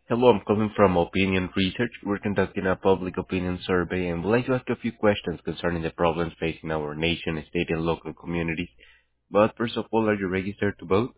Hello, I'm calling from Opinion Research. We're conducting a public opinion survey and would like to ask a few questions concerning the problems facing our nation, state, and local communities. But first of all, are you registered to vote?